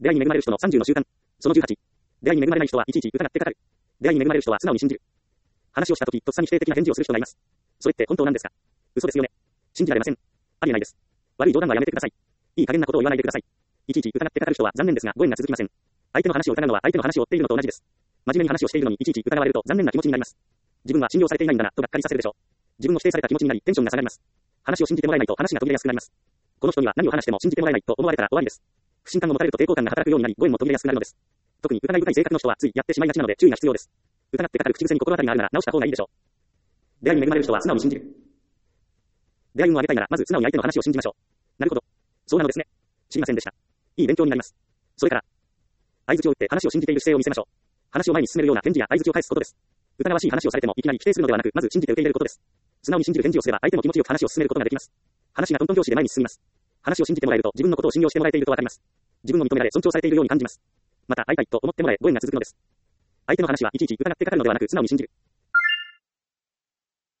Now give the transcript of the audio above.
出会いに恵まれる人の30の習慣。その18。出会いに恵まれない人はいちいち疑って語る。出会いに恵まれる人は素直に信じる。話をしたとき、とっさに否定的な返事をする人がいます。それって本当なんですか？嘘ですよね。信じられません。ありえないです。悪い冗談はやめてください。いい加減なことを言わないでください。いちいち疑って語る人は残念ですが、ご縁が続きません。相手の話を疑うのは相手の話を追っているのと同じです。真面目に話をしているのにいちいち疑われると残念な気持ちになります。自分は信用されていないんだなとがっかりさせるでしょう。自分を否定された気持ちになりテンションが下がります。話を信じてもらえないと話が途切れやすくなります。この人には何を話しても信じてもらえないと思われたら終わりです。不信感を持たれると抵抗感が働くようになり、ご縁も途切れやすくなるのです。特に疑い深い性格の人はついやってしまいがちなので注意が必要です。疑って語る口癖に心当たりがあるなら直した方がいいでしょう。出会いに恵まれる人は素直に信じる。出会い運を上げたいならまず素直に相手の話を信じましょう。なるほど。そうなのですね。知りませんでした。いい勉強になります。それから、相槌を打って話を信じている姿勢を見せましょう。話を前に進めるような返事や相槌を返すことです。疑わしい話をされてもいきなり否定するのではなく、まず信じて受け入れることです。素直に信じる返事をすれば相手も気持ちよく話を進めることができます。話がトントン拍子で前に進みます。話を信じてもらえると自分のことを信用してもらえているとわかります。自分を認められ尊重されているように感じます。また会いたいと思ってもらえご縁が続くのです。相手の話はいちいち疑って語るのではなく素直に信じる。